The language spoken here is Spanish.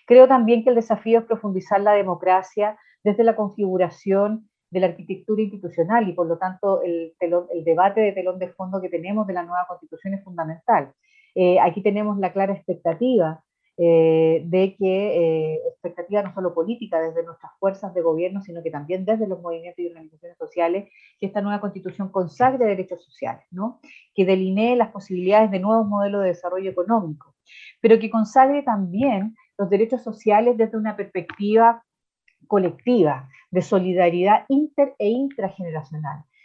Creo también que el desafío es profundizar la democracia desde la configuración de la arquitectura institucional y por lo tanto el debate de telón de fondo que tenemos de la nueva constitución es fundamental. Aquí tenemos la clara expectativa de que, expectativa no solo política desde nuestras fuerzas de gobierno, sino que también desde los movimientos y organizaciones sociales, que esta nueva constitución consagre derechos sociales, ¿no? Que delinee las posibilidades de nuevos modelos de desarrollo económico, pero que consagre también los derechos sociales desde una perspectiva colectiva, de solidaridad inter e intrageneracional.